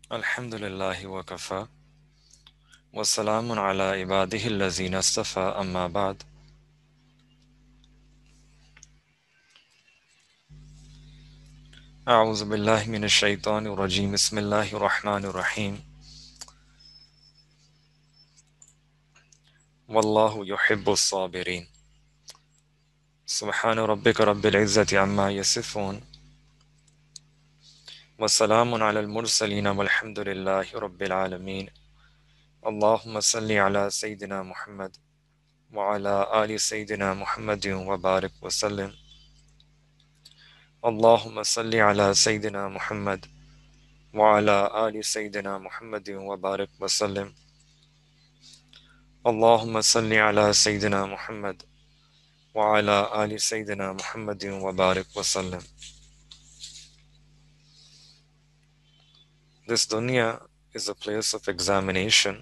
Alhamdulillahi wa kafa. Wa salamun ala ibadihi allazina astafa amma ba'd. A'udhu billahi minash shaitanir rajim. Bismillahir rahmanir rahim. Wallahu yuhibbus sabirin. Subhana rabbika rabbil izzati amma yasifun. Wa salamun ala al-mursalin walhamdulillahi rabbil alameen. Allahumma salli ala Sayyidina Muhammad wa ala ali Sayyidina Muhammadin wa barik wa sallim. Allahumma salli ala Sayyidina Muhammad وعلى آل سيدنا محمد وبارك وسلم. اللهم صل على سيدنا محمد وعلى آل سيدنا محمد وبارك وسلم. This dunya is a place of examination.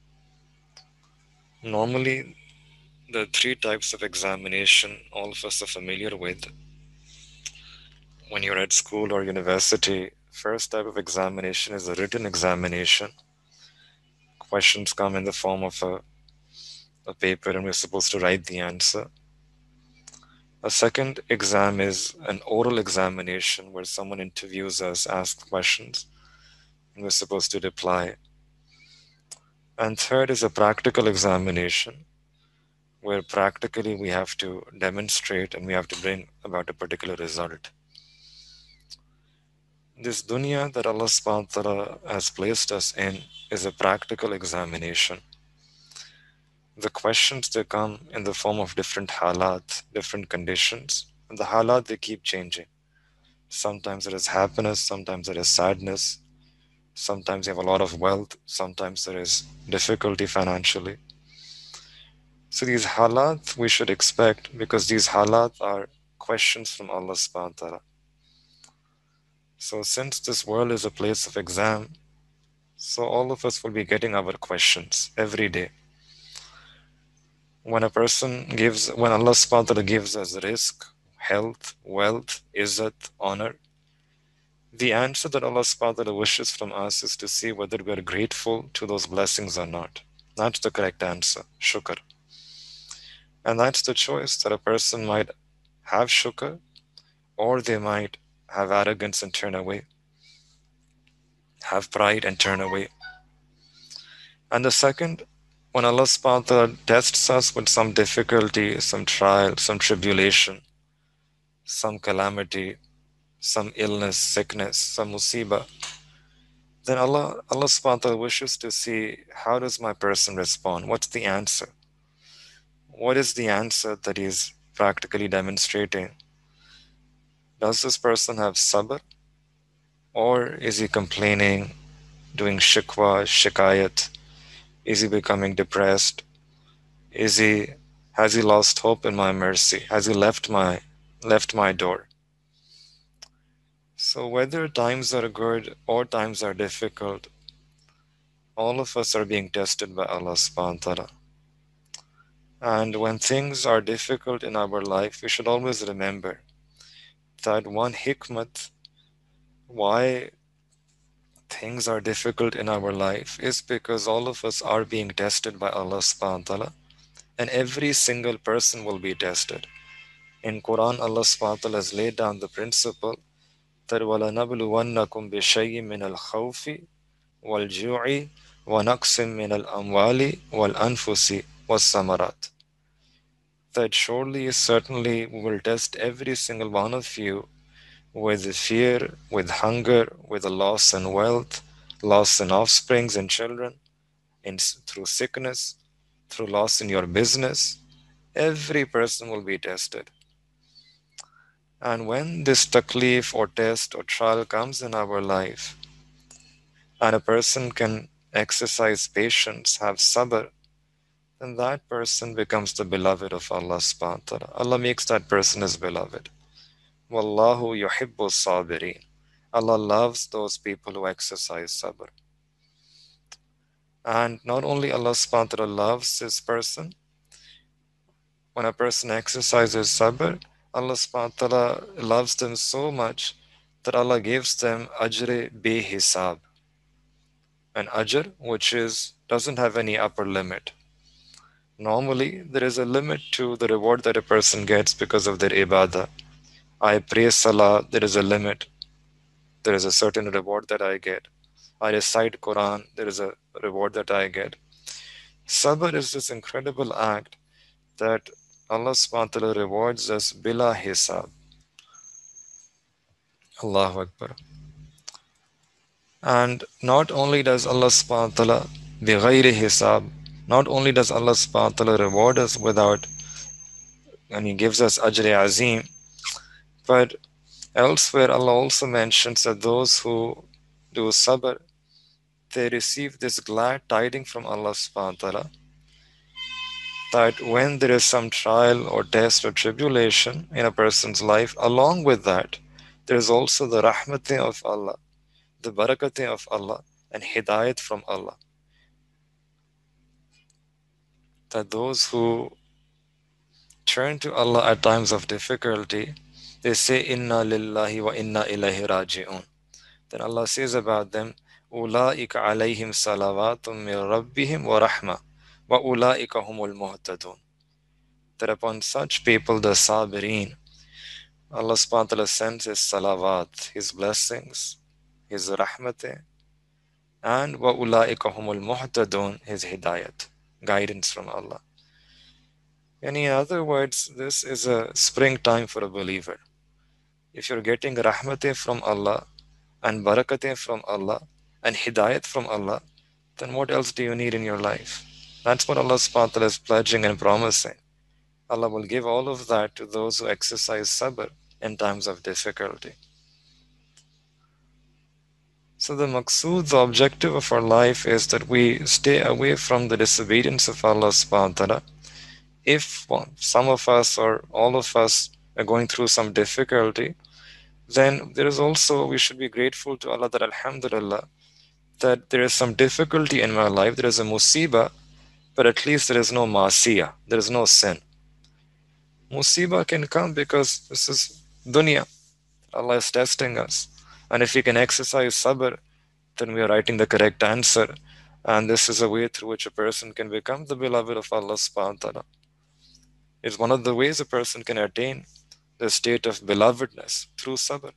Normally, the three types of examination all of us are familiar with. When you're at school or university, first type of examination is a written examination. Questions come in the form of a paper and we're supposed to write the answer. A second exam is an oral examination where someone interviews us, asks questions, and we're supposed to reply. And third is a practical examination where practically we have to demonstrate and we have to bring about a particular result. This dunya that Allah subhanahu wa ta'ala has placed us in is a practical examination. The questions they come in the form of different halat, different conditions, and the halat they keep changing. Sometimes there is happiness, sometimes there is sadness, sometimes you have a lot of wealth, sometimes there is difficulty financially. So these halat we should expect because these halat are questions from Allah subhanahu wa ta'ala. So since this world is a place of exam, so all of us will be getting our questions every day. When Allah subhanahu wa ta'ala gives us rizq, health, wealth, izzat, honor, the answer that Allah subhanahu wa ta'ala wishes from us is to see whether we are grateful to those blessings or not. That's the correct answer, shukr. And that's the choice that a person might have shukr or they might have arrogance and turn away, have pride and turn away. And the second, when Allah subhanahu wa ta'ala tests us with some difficulty, some trial, some tribulation, some calamity, some illness, sickness, some musibah, then Allah subhanahu wa ta'ala wishes to see how does my person respond? What's the answer? What is the answer that he's practically demonstrating? Does this person have sabr? Or is he complaining, doing shikwa, shikayat? Is he becoming depressed? Has he lost hope in my mercy? Has he left my door? So whether times are good or times are difficult, all of us are being tested by Allah subhanahu wa ta'ala. And when things are difficult in our life, we should always remember that one hikmat why things are difficult in our life is because all of us are being tested by Allah subhanahu wa ta'ala, and every single person will be tested. In Quran, Allah subhanahu wa ta'ala has laid down the principle that وَلَنَبْلُوَنَّكُمْ بِشَيْءٍ مِّنَ الْخَوْفِ وَالْجُوعِ وَنَقْصٍ مِّنَ الْأَمْوَالِ وَالْأَنفُسِ وَالثَّمَرَاتِ. That surely, certainly, we will test every single one of you with fear, with hunger, with a loss in wealth, loss in offsprings and children, through sickness, through loss in your business. Every person will be tested. And when this taklif or test or trial comes in our life, and a person can exercise patience, have sabr, then that person becomes the beloved of Allah subhanahu wa ta'ala. Allah makes that person his beloved. Wallahu yuhibbu sabirin. Allah loves those people who exercise sabr. And not only Allah subhanahu wa ta'ala loves this person, when a person exercises sabr, Allah subhanahu wa ta'ala loves them so much that Allah gives them ajr bi hisab. an ajr which is doesn't have any upper limit. Normally, there is a limit to the reward that a person gets because of their ibadah. I pray salah, there is a limit. There is a certain reward that I get. I recite Quran, there is a reward that I get. Sabr is this incredible act that Allah subhanahu wa ta'ala rewards us bila hisab. Allahu Akbar. And not only does Allah subhanahu wa ta'ala bighayri hisab, not only does Allah subhanahu wa ta'ala reward us without, and He gives us ajr azim, but elsewhere Allah also mentions that those who do sabr, they receive this glad tiding from Allah subhanahu wa ta'ala that when there is some trial or test or tribulation in a person's life, along with that, there is also the rahmati of Allah, the barakati of Allah, and hidayat from Allah. That those who turn to Allah at times of difficulty, they say, Inna lillahi wa inna ilayhi raji'un. Then Allah says about them, Ula'ika alayhim salawatum min rabbihim wa rahma, wa ula'ika humul muhtadun. That upon such people, the sabirin, Allah subhanahu wa ta'ala sends His salawat, His blessings, His rahmati, and wa ula'ika humul muhtadun, His hidayat, guidance from Allah. And in other words, this is a springtime for a believer. If you're getting rahmati from Allah and barakati from Allah and hidayat from Allah, then what else do you need in your life? That's what Allah subhanahu wa ta'ala is pledging and promising. Allah will give all of that to those who exercise sabr in times of difficulty. So the maqsood, the objective of our life is that we stay away from the disobedience of Allah subhanahu wa ta'ala. If some of us or all of us are going through some difficulty, then there is also, we should be grateful to Allah that Alhamdulillah, that there is some difficulty in my life, there is a musibah, but at least there is no ma'asiyah, there is no sin. Musibah can come because this is dunya. Allah is testing us. And if we can exercise sabr, then we are writing the correct answer. And this is a way through which a person can become the beloved of Allah subhanahu wa ta'ala. It's one of the ways a person can attain the state of belovedness through sabr.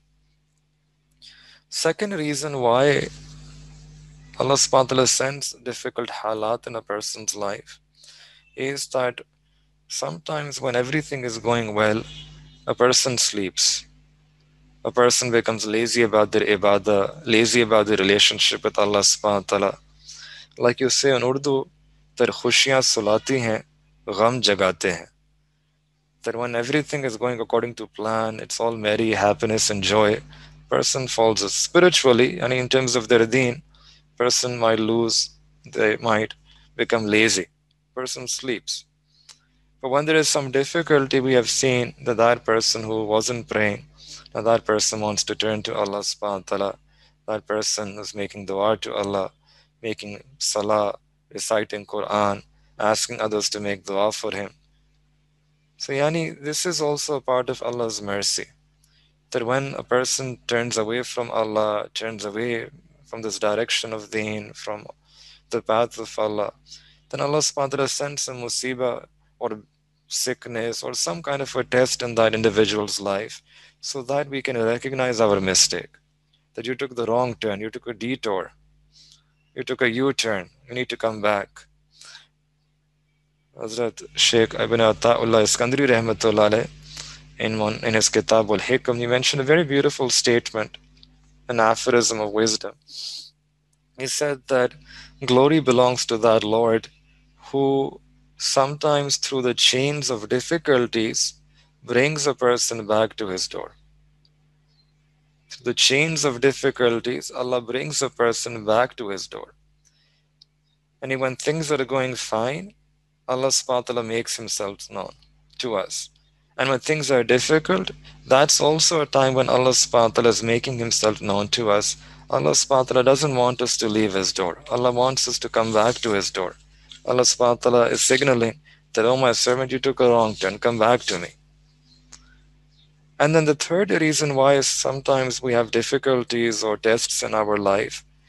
Second reason why Allah subhanahu wa ta'ala sends difficult halat in a person's life is that sometimes when everything is going well, a person sleeps. A person becomes lazy about their ibadah, lazy about their relationship with Allah subhanahu wa ta'ala. Like you say in Urdu, that khushiyan sulati hain, gham jagate hain. That when everything is going according to plan, it's all merry, happiness and joy, person falls spiritually, and in terms of their deen, person might lose, they might become lazy. Person sleeps. But when there is some difficulty, we have seen that that person who wasn't praying, that person wants to turn to Allah subhanahu wa ta'ala. That person is making dua to Allah, making salah, reciting Quran, asking others to make dua for him. So yani, this is also a part of Allah's mercy. That when a person turns away from Allah, turns away from this direction of deen, from the path of Allah, then Allah subhanahu wa ta'ala sends a musibah or sickness or some kind of a test in that individual's life so that we can recognize our mistake. That you took the wrong turn, you took a detour, you took a U-turn, you need to come back. Hazrat Sheikh Ibn Ata'ullah Iskandari Rahmatullah alayh, in his Kitab al-Hikam, he mentioned a very beautiful statement, an aphorism of wisdom. He said that glory belongs to that Lord who sometimes through the chains of difficulties brings a person back to his door. Through the chains of difficulties, Allah brings a person back to his door. And when things are going fine, Allah subhanahu wa ta'ala makes himself known to us. And when things are difficult, that's also a time when Allah subhanahu wa ta'ala is making himself known to us. Allah subhanahu wa ta'ala doesn't want us to leave his door. Allah wants us to come back to his door. Allah subhanahu wa ta'ala is signaling that, oh my servant, you took a wrong turn, come back to me. And then the third reason why sometimes we have difficulties or tests in our life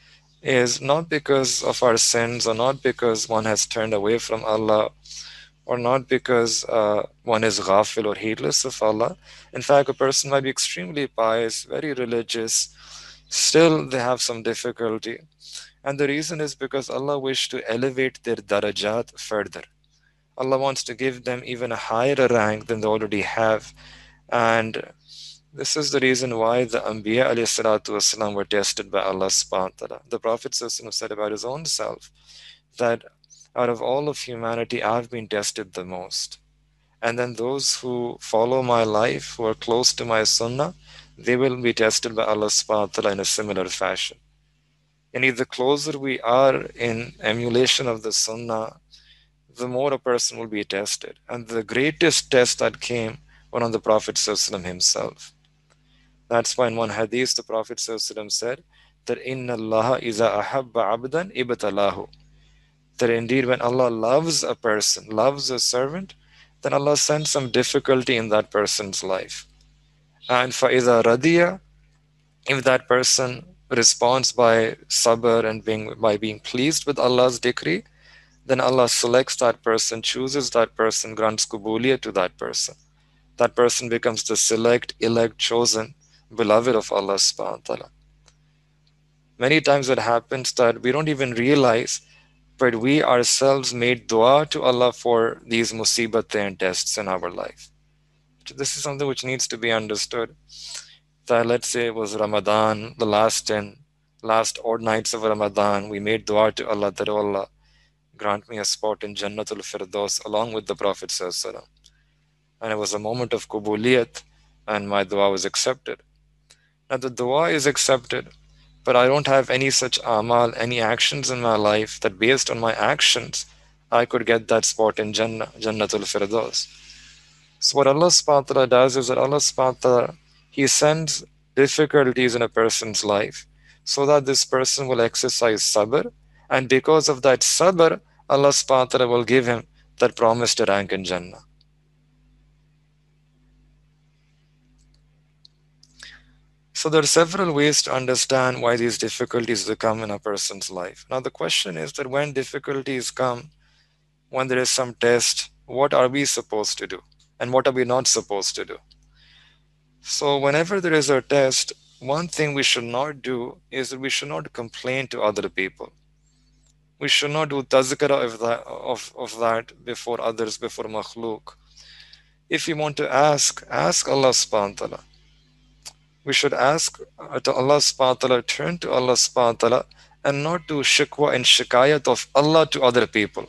is not because of our sins, or not because one has turned away from Allah, or not because one is ghafil or heedless of Allah. In fact, a person might be extremely pious, very religious, still they have some difficulty. And the reason is because Allah wished to elevate their darajat further. Allah wants to give them even a higher rank than they already have. And this is the reason why the Anbiya alayhi salatu wasalam were tested by Allah subhanahu wa ta'ala. The Prophet said about his own self that out of all of humanity, I've been tested the most. And then those who follow my life, who are close to my sunnah, they will be tested by Allah subhanahu wa ta'ala in a similar fashion. And the closer we are in emulation of the sunnah, the more a person will be tested. And the greatest test that came was on the Prophet himself. That's why in one hadith the Prophet said that Inna Allah iza ahabba abdan ibtalahu. That indeed when Allah loves a person, loves a servant, then Allah sends some difficulty in that person's life. And فَإِذَا رَضِيَ, if that person responds by sabr and by being pleased with Allah's decree, then Allah selects that person, chooses that person, grants kubuliyah to that person. That person becomes the select, elect, chosen, beloved of Allah subhanahu wa ta'ala. Many times it happens that we don't even realize, but we ourselves made dua to Allah for these musibat and tests in our life. So this is something which needs to be understood. That let's say it was Ramadan, the last odd nights of Ramadan, we made dua to Allah that, oh Allah, grant me a spot in Jannatul Firdaus along with the Prophet sallallahu alaihi wasallam. And it was a moment of kubuliyat, and my dua was accepted. Now the dua is accepted, but I don't have any such amal, any actions in my life that based on my actions, I could get that spot in Jannatul Firdaus. So what Allah subhanahu wa ta'ala does is that Allah subhanahu wa ta'ala, He sends difficulties in a person's life so that this person will exercise sabr, and because of that sabr, Allah subhanahu wa ta'ala will give him that promised rank in Jannah. So there are several ways to understand why these difficulties come in a person's life. Now the question is that when difficulties come, when there is some test, what are we supposed to do? And what are we not supposed to do? So whenever there is a test, one thing we should not do is that we should not complain to other people. We should not do tazkara of that before others, before makhluk. If you want to ask Allah subhanahu wa ta'ala. We should ask to Allah subhanahu wa ta'ala, turn to Allah subhanahu wa ta'ala, and not do shikwa and shikayat of Allah to other people.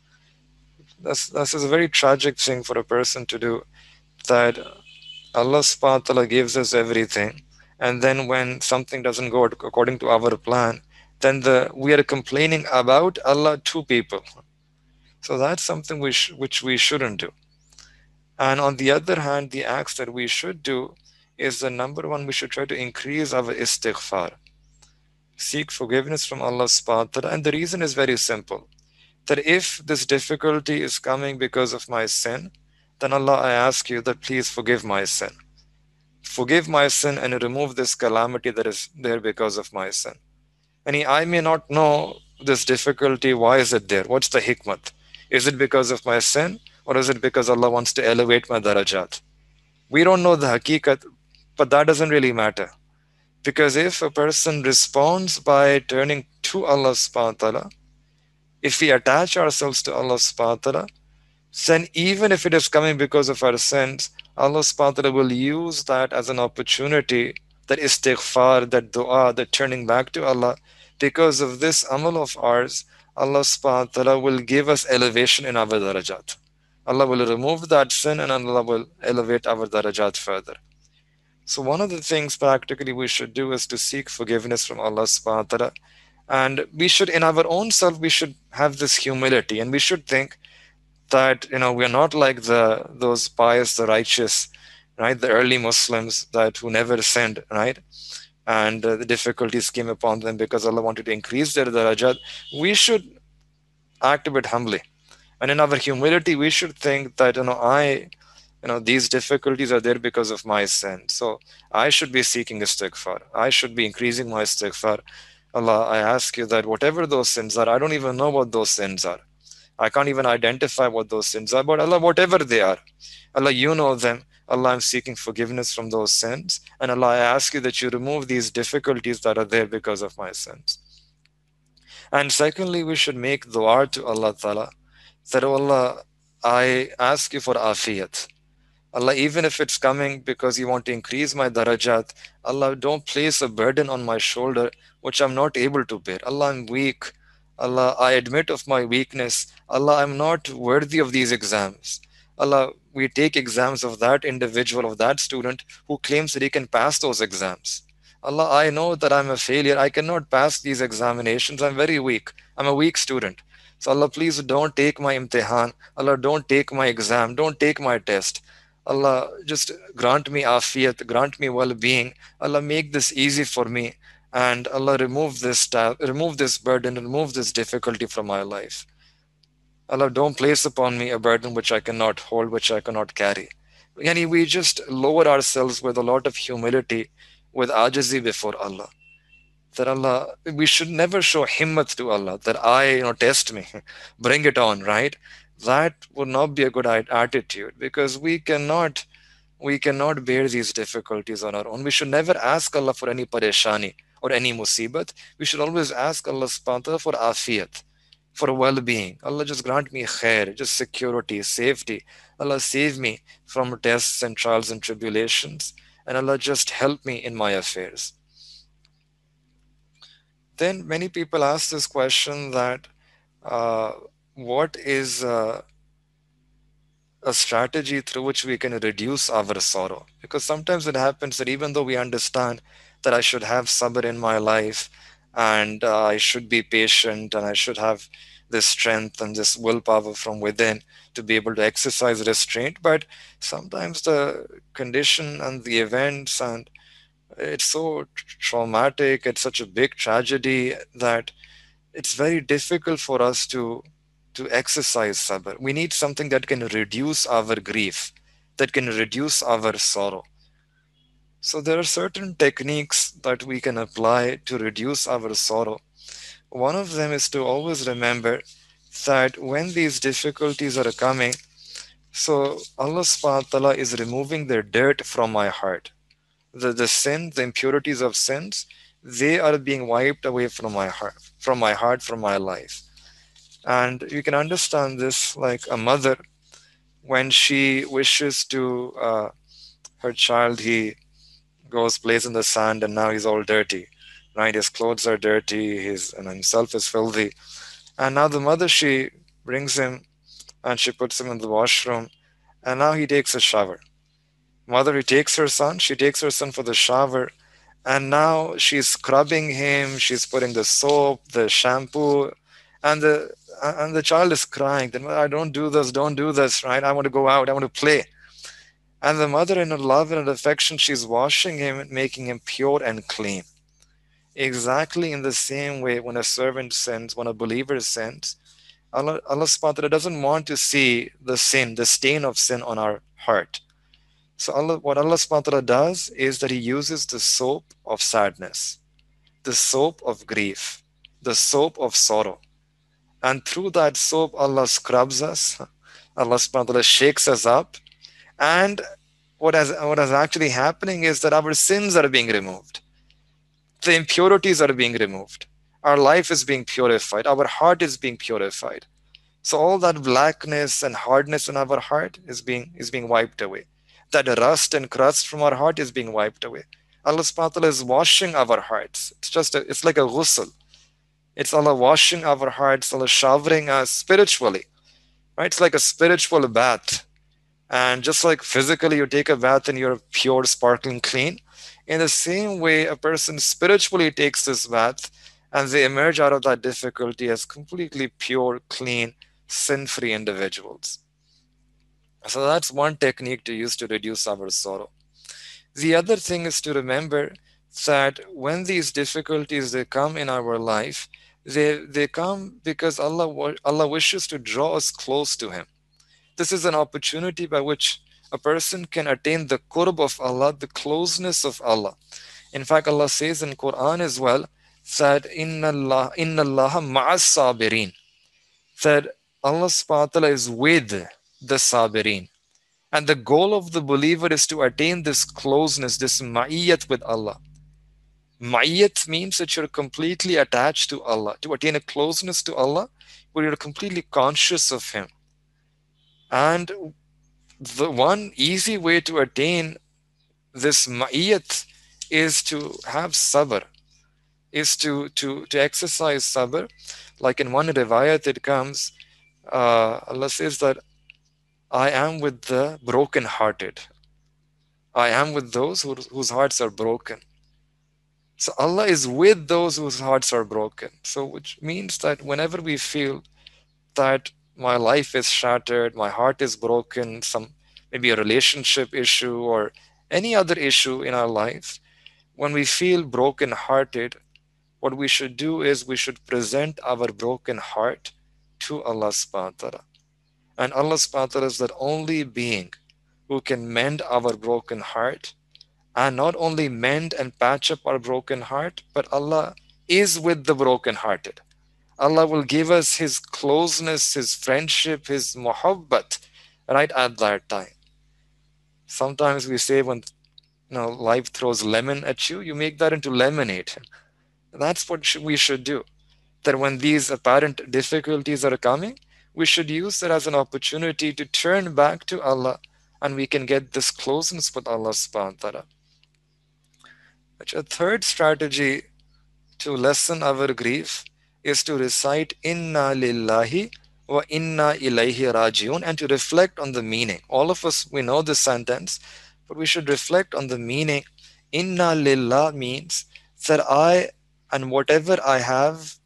That's a very tragic thing for a person to do, that Allah subhanahu wa ta'ala gives us everything, and then when something doesn't go according to our plan, then we are complaining about Allah to people. So that's something which we shouldn't do. And on the other hand, the acts that we should do is the number one, we should try to increase our istighfar. Seek forgiveness from Allah subhanahu wa ta'ala. And the reason is very simple. That if this difficulty is coming because of my sin, then Allah, I ask you that please forgive my sin. Forgive my sin and remove this calamity that is there because of my sin. And I may not know this difficulty, why is it there? What's the hikmat? Is it because of my sin, or is it because Allah wants to elevate my darajat? We don't know the hakikat, but that doesn't really matter. Because if a person responds by turning to Allah subhanahu wa ta'ala, if we attach ourselves to Allah subhanahu wa ta'ala, then even if it is coming because of our sins, Allah subhanahu wa ta'ala will use that as an opportunity, that istighfar, that dua, that turning back to Allah. Because of this amal of ours, Allah subhanahu wa ta'ala will give us elevation in our darajat. Allah will remove that sin and Allah will elevate our darajat further. So one of the things practically we should do is to seek forgiveness from Allah subhanahu wa ta'ala. And we should, in our own self, we should have this humility, and we should think that, we are not like those pious, the righteous, right? The early Muslims who never sinned, right? And the difficulties came upon them because Allah wanted to increase their darajat. We should act a bit humbly. And in our humility, we should think that, these difficulties are there because of my sin. So I should be seeking istighfar. I should be increasing my istighfar. Allah, I ask you that whatever those sins are, I don't even know what those sins are. I can't even identify what those sins are, but Allah, whatever they are, Allah, you know them. Allah, I'm seeking forgiveness from those sins. And Allah, I ask you that you remove these difficulties that are there because of my sins. And secondly, we should make dua to Allah Ta'ala that, oh Allah, I ask you for afiyat. Allah, even if it's coming because you want to increase my darajat, Allah, don't place a burden on my shoulder which I'm not able to bear. Allah, I'm weak. Allah, I admit of my weakness. Allah, I'm not worthy of these exams. Allah, we take exams of that individual, of that student who claims that he can pass those exams. Allah, I know that I'm a failure. I cannot pass these examinations. I'm very weak. I'm a weak student. So Allah, please don't take my imtihan. Allah, don't take my exam. Don't take my test. Allah, just grant me afiyat, grant me well-being. Allah, make this easy for me. And Allah, remove this burden, remove this difficulty from my life. Allah, don't place upon me a burden which I cannot hold, which I cannot carry. Yani we just lower ourselves with a lot of humility, with ajazi before Allah. That Allah, we should never show himmat to Allah, that test me, bring it on, right? That would not be a good attitude, because we cannot bear these difficulties on our own. We should never ask Allah for any pareshani or any musibat. We should always ask Allah subhanahu wa ta'ala for afiyat, for well-being. Allah, just grant me khair, just security, safety. Allah, save me from tests and trials and tribulations. And Allah, just help me in my affairs. Then many people ask this question that uh, what is a strategy through which we can reduce our sorrow? Because sometimes it happens that even though we understand that I should have sabr in my life, and I should be patient, and I should have this strength and this willpower from within to be able to exercise restraint, but sometimes the condition and the events, and it's so traumatic, it's such a big tragedy that it's very difficult for us to exercise sabr. We need something that can reduce our grief, that can reduce our sorrow. So there are certain techniques that we can apply to reduce our sorrow. One of them is to always remember that when these difficulties are coming, so Allah subhanahu wa ta'ala is removing the dirt from my heart. The sin, the impurities of sins, they are being wiped away from my heart, from my life. And you can understand this like a mother when she wishes to, her child, he goes, plays in the sand, and now he's all dirty, right? His clothes are dirty, and himself is filthy. And now the mother, she brings him and she puts him in the washroom, and now he takes a shower. Mother, he takes her son, she takes her son for the shower, and now she's scrubbing him, she's putting the soap, the shampoo, and the child is crying that, I don't do this, right? I want to go out, I want to play. And the mother, in her love and her affection, she's washing him and making him pure and clean. Exactly in the same way, when a servant sins, when a believer sins, Allah subhanahu wa ta'ala doesn't want to see the sin, the stain of sin on our heart. So what Allah subhanahu wa ta'ala does is that He uses the soap of sadness, the soap of grief, the soap of sorrow. And through that soap, Allah scrubs us. Allah subhanahu wa ta'ala shakes us up. And what is actually happening is that our sins are being removed. The impurities are being removed. Our life is being purified. Our heart is being purified. So all that blackness and hardness in our heart is being wiped away. That rust and crust from our heart is being wiped away. Allah subhanahu wa ta'ala is washing our hearts. It's like a ghusl. It's Allah washing our hearts, Allah showering us spiritually. Right? It's like a spiritual bath. And just like physically you take a bath and you're pure, sparkling, clean, in the same way a person spiritually takes this bath and they emerge out of that difficulty as completely pure, clean, sin-free individuals. So that's one technique to use to reduce our sorrow. The other thing is to remember that when these difficulties they come in our life, they come because Allah wishes to draw us close to Him. This is an opportunity by which a person can attain the qurb of Allah, the closeness of Allah. In fact, Allah says in Quran as well That inna Allah ma'as sabirin. That Allah subhanahu wa ta'ala is with the sabirin. And the goal of the believer is to attain this closeness, this ma'iyyat with Allah. Ma'iyyat means that you're completely attached to Allah. To attain a closeness to Allah, where you're completely conscious of Him. And the one easy way to attain this ma'iyyat is to have sabr, is to exercise sabr. Like in one riwayat it comes, Allah says that I am with the broken-hearted. I am with those whose hearts are broken. So Allah is with those whose hearts are broken. So which means that whenever we feel that my life is shattered, my heart is broken, some maybe a relationship issue or any other issue in our life, when we feel broken hearted, what we should do is we should present our broken heart to Allah subhanahu wa ta'ala. And Allah subhanahu wa ta'ala is the only being who can mend our broken heart, and not only mend and patch up our broken heart, but Allah is with the broken-hearted. Allah will give us His closeness, His friendship, His muhabbat right at that time. Sometimes we say when life throws lemon at you, you make that into lemonade. That's what we should do. That when these apparent difficulties are coming, we should use that as an opportunity to turn back to Allah, and we can get this closeness with Allah subhanahu wa ta'ala. A third strategy to lessen our grief is to recite Inna lillahi wa inna ilayhi rajiun and to reflect on the meaning. All of us, we know this sentence, but we should reflect on the meaning. Inna lillah means that I and whatever I have,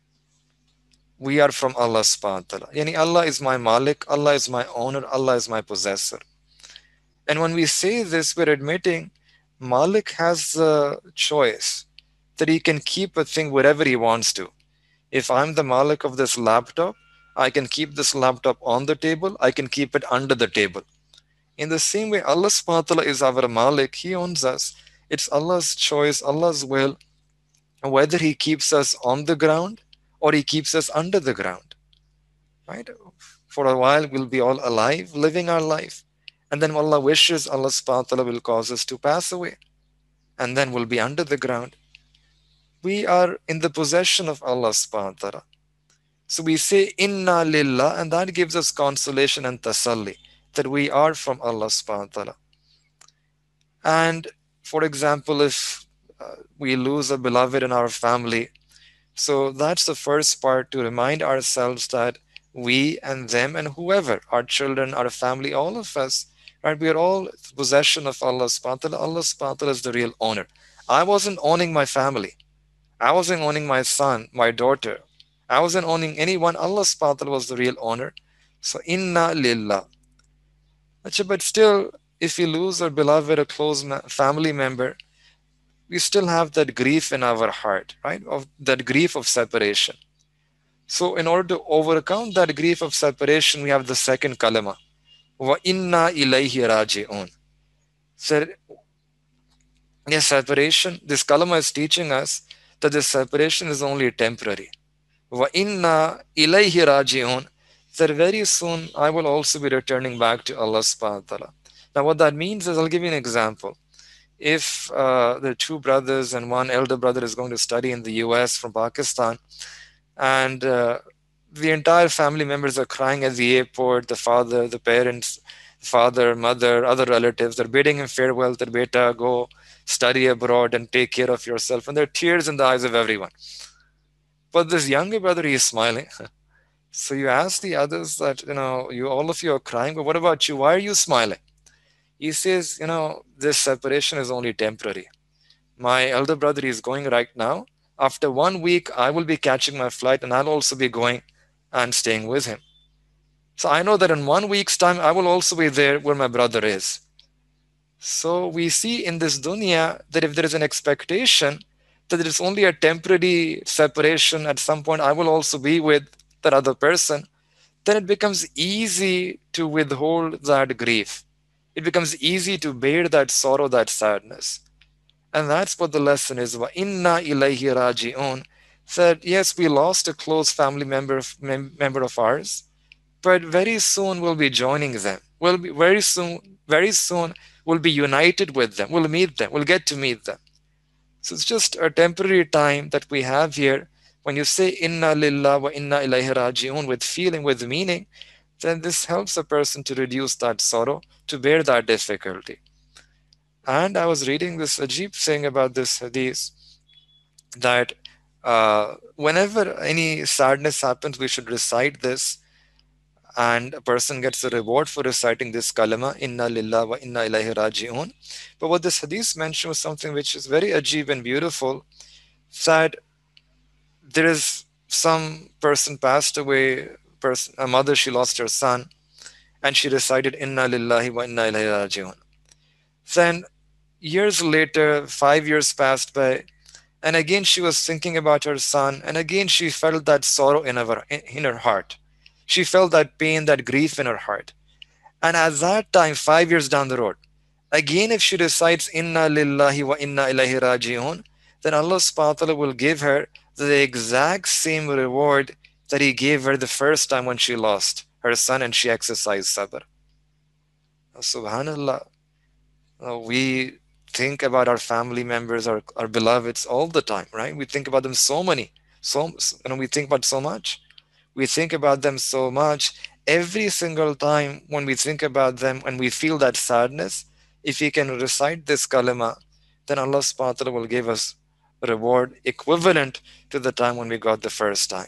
we are from Allah subhanahu wa ta'ala. Yani Allah is my Malik, Allah is my owner, Allah is my possessor. And when we say this, we're admitting Malik has a choice that he can keep a thing wherever he wants to. If I'm the Malik of this laptop, I can keep this laptop on the table, I can keep it under the table. In the same way, Allah subhanahu wa ta'ala is our Malik, He owns us. It's Allah's choice, Allah's will, whether He keeps us on the ground or He keeps us under the ground. Right? For a while, we'll be all alive, living our life. And then Allah wishes, Allah subhanahu wa ta'ala will cause us to pass away. And then we'll be under the ground. We are in the possession of Allah subhanahu wa ta'ala. So we say Inna lillah, and that gives us consolation and tasalli that we are from Allah subhanahu wa ta'ala. And for example, if we lose a beloved in our family, so that's the first part, to remind ourselves that we and them and whoever, our children, our family, all of us, right, we are all possession of Allah subhanahu wa ta'ala. Allah subhanahu wa ta'ala is the real owner. I wasn't owning my family. I wasn't owning my son, my daughter. I wasn't owning anyone. Allah subhanahu wa ta'ala was the real owner. So inna lillah. But still, if we lose our beloved, a close family member, we still have that grief in our heart, right? Of that grief of separation. So in order to overcome that grief of separation, we have the second kalima. Wa inna ilayhi raji'un. So yes, separation, this kalima is teaching us that this separation is only temporary. Wa inna ilayhi raji'un. That very soon I will also be returning back to Allah subhanahu wa ta'ala. Now what that means is, I'll give you an example. If there are two brothers and one elder brother is going to study in the US from Pakistan, and the entire family members are crying at the airport, the father, the parents, father, mother, other relatives, they're bidding him farewell, that beta, go study abroad and take care of yourself. And there are tears in the eyes of everyone. But this younger brother, he is smiling. So you ask the others that, all of you are crying, but what about you? Why are you smiling? He says, this separation is only temporary. My elder brother is going right now. After 1 week, I will be catching my flight and I'll also be going and staying with him. So I know that in 1 week's time, I will also be there where my brother is. So we see in this dunya that if there is an expectation that it is only a temporary separation, at some point I will also be with that other person, then it becomes easy to withhold that grief. It becomes easy to bear that sorrow, that sadness. And that's what the lesson is. Wa inna ilayhi raji'un. Said, yes, we lost a close family member of ours, but very soon we'll be joining them. We'll be very soon we'll be united with them. We'll meet them. We'll get to meet them. So it's just a temporary time that we have here. When you say inna lillah wa inna ilayhi raji'un with feeling, with meaning, then this helps a person to reduce that sorrow, to bear that difficulty. And I was reading this Ajib saying about this hadith that whenever any sadness happens, we should recite this, and a person gets a reward for reciting this kalima, inna lillah wa inna ilayhi raji'un. But what this hadith mentioned was something which is very ajib and beautiful, that there is some person passed away, a mother, she lost her son, and she recited inna lillahi wa inna ilayhi raji'un. Then years later, 5 years passed by, and again she was thinking about her son, and again she felt that sorrow in her heart. She felt that pain, that grief in her heart. And at that time, 5 years down the road, again if she recites inna lillahi wa inna ilayhi raji'un, then Allah subhanahu wa ta'ala will give her the exact same reward that He gave her the first time when she lost her son and she exercised sabr. Subhanallah. We think about our family members, our beloveds all the time, right? We think about them we think about so much. We think about them so much. Every single time when we think about them and we feel that sadness, if we can recite this kalima, then Allah subhanahu wa ta'ala will give us a reward equivalent to the time when we got the first time.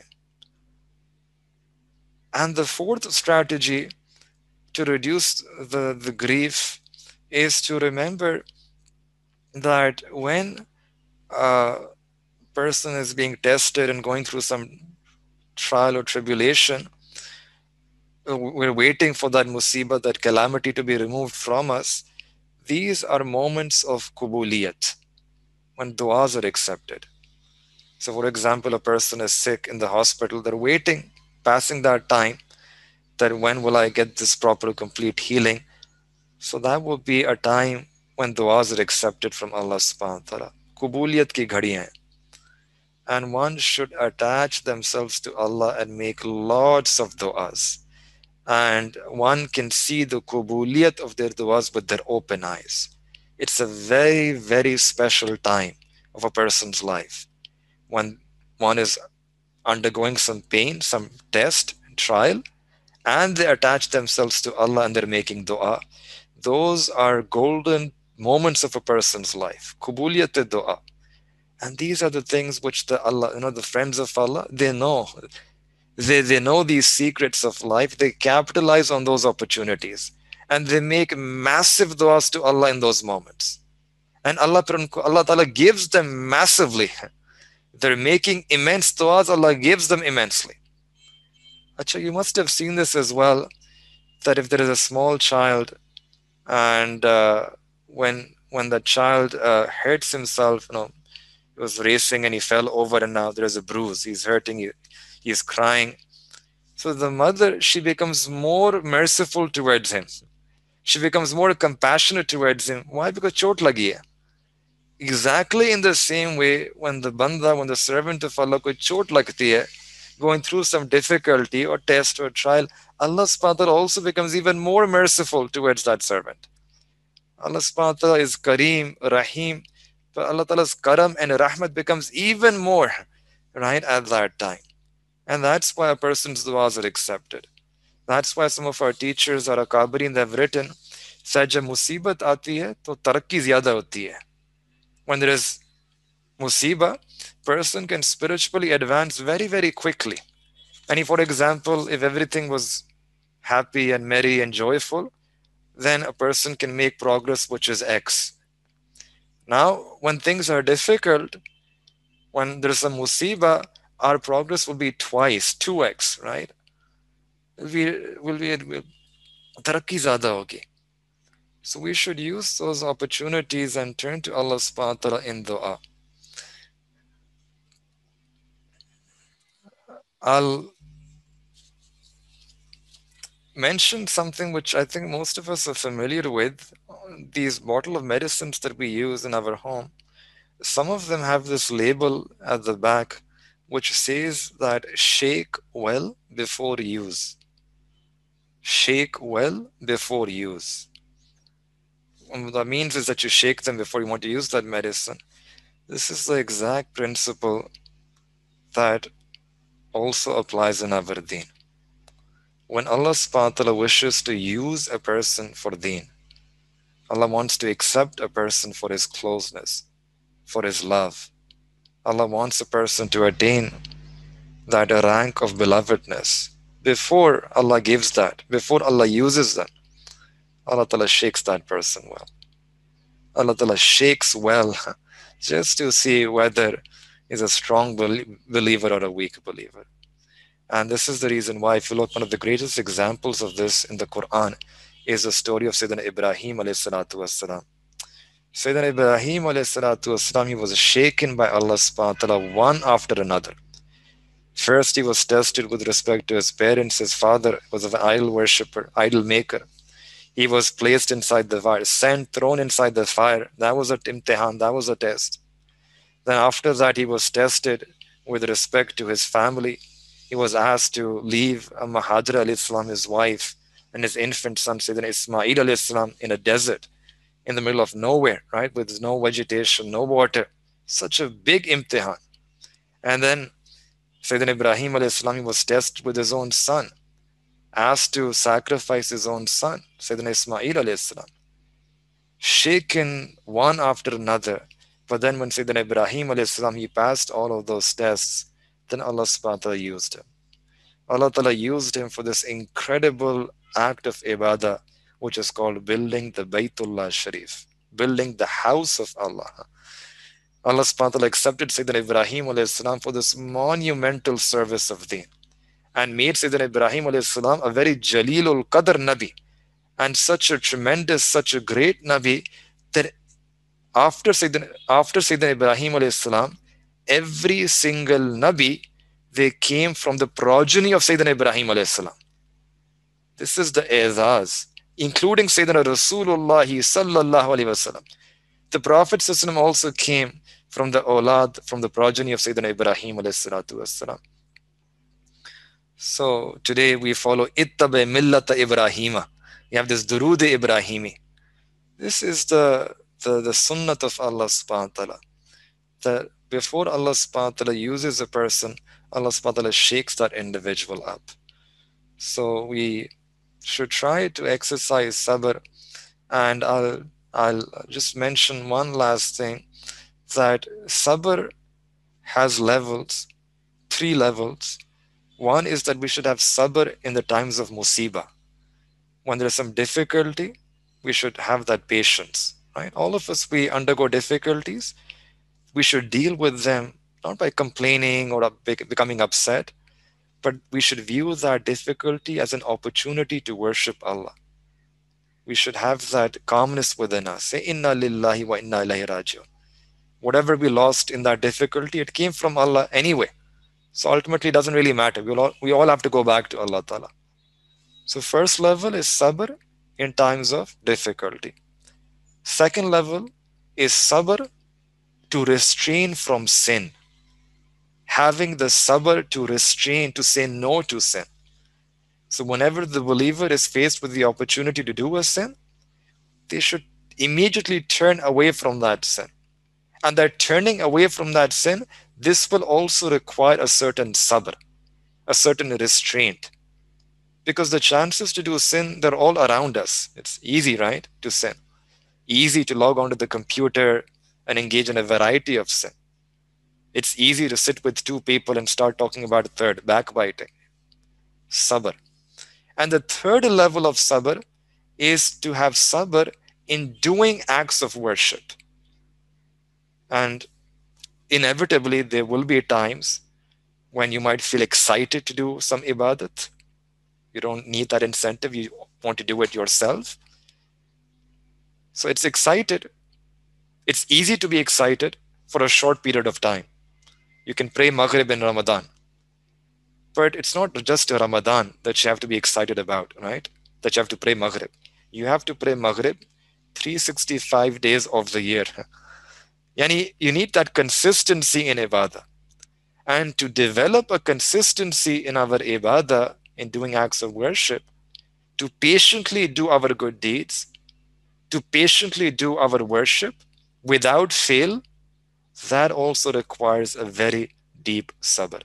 And the fourth strategy to reduce the grief is to remember that when a person is being tested and going through some trial or tribulation, we're waiting for that musibah, that calamity to be removed from us. These are moments of kubuliyat, when du'as are accepted. So, for example, a person is sick in the hospital, they're waiting, passing that time, that when will I get this proper, complete healing? So, that will be a time when du'as are accepted from Allah subhanahu wa ta'ala. Kubuliyat ki ghadi hai. And one should attach themselves to Allah and make lots of du'as. And one can see the kubuliyat of their du'as with their open eyes. It's a very, very special time of a person's life when one is undergoing some pain, some test, trial, and they attach themselves to Allah and they're making dua. Those are golden moments of a person's life. Kubuliyat dua. And these are the things which the friends of Allah, they know. They know these secrets of life. They capitalize on those opportunities. And they make massive du'as to Allah in those moments. And Allah Ta'ala gives them massively. They're making immense du'as, Allah gives them immensely. Acha, you must have seen this as well, that if there is a small child and when the child hurts himself, he was racing and he fell over and now there is a bruise, he's hurting, he's crying. So the mother, she becomes more merciful towards him. She becomes more compassionate towards him. Why? Because chot lagi hai. Exactly in the same way, when the servant of Allah ko chot lagti hai, going through some difficulty or test or trial, Allah subhanahu wa ta'ala also becomes even more merciful towards that servant. Allah subhanahu wa ta'ala is Kareem, Rahim, but Allah Ta'ala's Karam and Rahmat becomes even more, right, at that time. And that's why a person's du'as are accepted. That's why some of our teachers or Akabarin, they've written, said, jab musibat aati hai, to tarakki zyada hoti hai. When there is musibah, person can spiritually advance very, very quickly. And if, for example, if everything was happy and merry and joyful, then a person can make progress which is X. Now, when things are difficult, when there's a musibah, our progress will be twice, 2x, right? Tarakki zyada hogi. So we should use those opportunities and turn to Allah subhanahu wa ta'ala in dua. I'll mention something which I think most of us are familiar with. These bottle of medicines that we use in our home. Some of them have this label at the back which says that shake well before use. Shake well before use. What that means is that you shake them before you want to use that medicine. This is the exact principle that also applies in our deen. When Allah subhanahu wa ta'ala wishes to use a person for deen, Allah wants to accept a person for his closeness, for his love. Allah wants a person to attain that rank of belovedness. Before Allah gives that, before Allah uses that, Allah Ta'ala shakes that person well. Allah Ta'ala shakes well just to see whether he's a strong believer or a weak believer. And this is the reason why, if you look, one of the greatest examples of this in the Quran is the story of Sayyidina Ibrahim alayhi salatu wasalam. Sayyidina Ibrahim alayhi salatu wasalam, he was shaken by Allah subhanahu wa ta'ala one after another. First, he was tested with respect to his parents. His father was an idol worshipper, idol maker. He was placed inside the fire, sent, thrown inside the fire. That was a imtihan, that was a test. Then after that, he was tested with respect to his family. He was asked to leave Hajra alayhi salam, his wife, and his infant son, Sayyidina Ismail alayhi salam, in a desert, in the middle of nowhere, right, with no vegetation, no water. Such a big imtihan. And then Sayyidina Ibrahim alayhi salam, he was tested with his own son, asked to sacrifice his own son, Sayyidina Ismail alayhi salam, shaken one after another. But then when Sayyidina Ibrahim alayhi salam, he passed all of those tests, then Allah subhanahu wa ta'ala used him. Allah ta'ala used him for this incredible act of ibadah, which is called building the Baytullah Sharif, building the house of Allah. Allah subhanahu wa ta'ala accepted Sayyidina Ibrahim alayhi salam for this monumental service of deen, and made Sayyidina Ibrahim alayhi salam a very Jalilul Qadr Nabi, and such a tremendous, such a great Nabi, that after Sayyidina Ibrahim alayhi salam, every single Nabi, they came from the progeny of Sayyidina Ibrahim alayhi salam. This is the izaz, including Sayyidina Rasulullah sallallahu alayhi wasallam. The Prophet ﷺ also came from the awlad, from the progeny of Sayyidina Ibrahim alayhi salatu wasalam. So today we follow Ittabi Millata Ibrahima. We have this Durood Ibrahimi. This is the sunnat of Allah subhanahu wa ta'ala. That before Allah subhanahu wa ta'ala uses a person, Allah subhanahu wa ta'ala shakes that individual up. So we should try to exercise sabr. And I'll just mention one last thing, that sabr has levels, 3 levels. One is that we should have sabr in the times of musibah. When there is some difficulty, we should have that patience, right? All of us, we undergo difficulties. We should deal with them not by complaining or becoming upset, but we should view that difficulty as an opportunity to worship Allah. We should have that calmness within us. Say, Inna lillahi wa inna ilayhi raji'un. Whatever we lost in that difficulty, it came from Allah anyway. So ultimately, it doesn't really matter. We all have to go back to Allah Ta'ala. So first level is sabr in times of difficulty. Second level is sabr to restrain from sin. Having the sabr to restrain, to say no to sin. So whenever the believer is faced with the opportunity to do a sin, they should immediately turn away from that sin. And that turning away from that sin, this will also require a certain sabr, a certain restraint. Because the chances to do sin, they're all around us. It's easy, right, to sin. Easy to log onto the computer and engage in a variety of sin. It's easy to sit with 2 people and start talking about a third, backbiting. Sabr. And the third level of sabr is to have sabr in doing acts of worship. And inevitably, there will be times when you might feel excited to do some ibadat. You don't need that incentive. You want to do it yourself. So it's excited. It's easy to be excited for a short period of time. You can pray Maghrib in Ramadan. But it's not just Ramadan that you have to be excited about, right? That you have to pray Maghrib. You have to pray Maghrib 365 days of the year. Yani you need that consistency in ibadah. And to develop a consistency in our ibadah, in doing acts of worship, to patiently do our good deeds, to patiently do our worship without fail, that also requires a very deep sabr.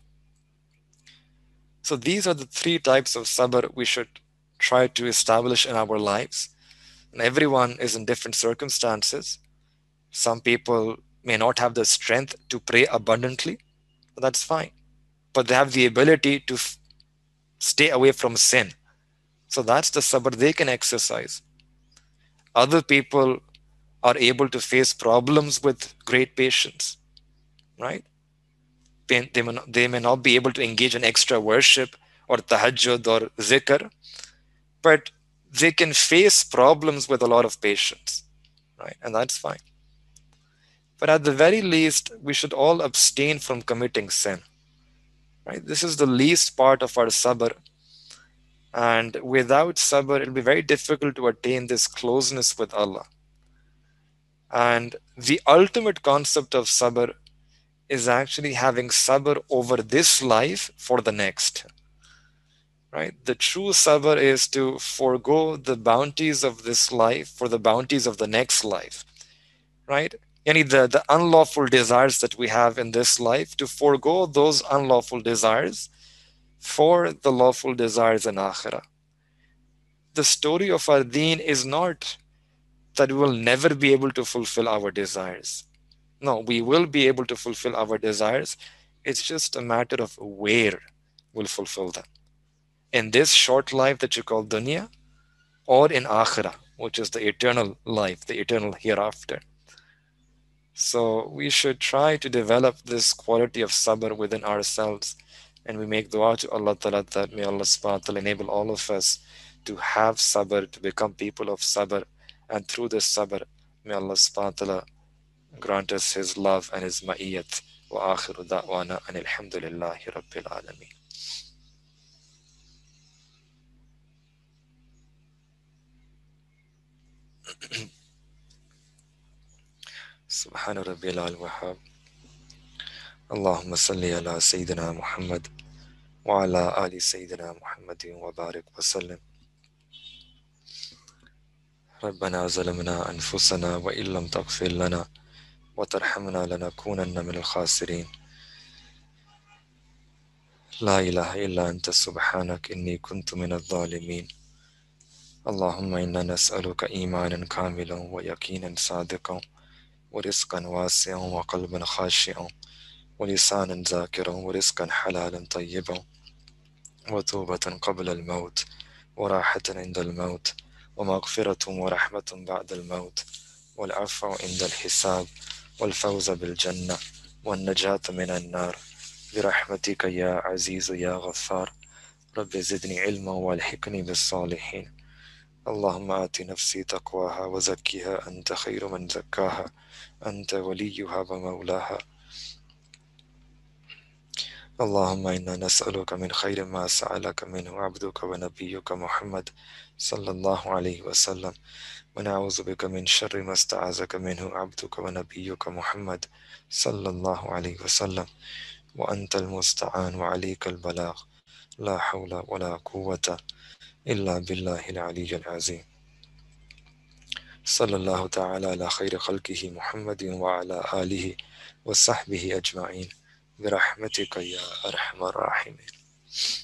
So these are the three types of sabr we should try to establish in our lives. And everyone is in different circumstances. Some people may not have the strength to pray abundantly, but that's fine. But they have the ability to stay away from sin. So that's the sabr they can exercise. Other people are able to face problems with great patience, right? They may not be able to engage in extra worship or tahajjud or zikr, but they can face problems with a lot of patience, right? And that's fine. But at the very least, we should all abstain from committing sin, right? This is the least part of our sabr. And without sabr, it'll be very difficult to attain this closeness with Allah. And the ultimate concept of sabr is actually having sabr over this life for the next, right? The true sabr is to forego the bounties of this life for the bounties of the next life, right? Yani the unlawful desires that we have in this life, to forego those unlawful desires for the lawful desires in akhirah. The story of our deen is not that we will never be able to fulfill our desires. No, we will be able to fulfill our desires. It's just a matter of where we'll fulfill them. In this short life that you call dunya, or in akhirah, which is the eternal life, the eternal hereafter. So we should try to develop this quality of sabr within ourselves. And we make dua to Allah Ta'ala that may Allah subhanahu wa ta'ala enable all of us to have sabr, to become people of sabr. And through this sabr, may Allah subhanahu wa ta'ala grant us His love and His ma'iyat. Wa akhiru da'wana and alhamdulillahi rabbil alameen. Subhana rabbil al-wahhab. اللهم صل على سيدنا محمد وعلى آل سيدنا محمد وبارك وسلم. ربنا ظلمنا أنفسنا وإن لم تغفر لنا وترحمنا لنكونن من الخاسرين. لا إله إلا أنت سبحانك إني كنت من الظالمين. اللهم إنا نسألك إيمانا كاملا ويقينا صادقا ورزقا واسعا وقلبا خاشعا ولسانا ذاكرا ورزقا حلالا طيبا وتوبة قبل الموت وراحة عند الموت ومغفرة ورحمة بعد الموت والعفو عند الحساب والفوز بالجنة والنجاة من النار برحمتك يا عزيز يا غفار. رب زدني علما والحقني بالصالحين. اللهم آت نفسي تقواها وزكها أنت خير من زكاها أنت وليها ومولاها. اللهم إنا نسألك من خير ما سألك منه عبدك ونبيك محمد صلى الله عليه وسلم ونعوذ بك من شر ما استعاذك منه عبدك ونبيك محمد صلى الله عليه وسلم وأنت المستعان وعليك البلاغ. لا حول ولا قوة إلا بالله العلي العظيم. صلى الله تعالى على خير خلقه محمد وعلى آله وصحبه أجمعين برحمتك يا أرحم الراحمين.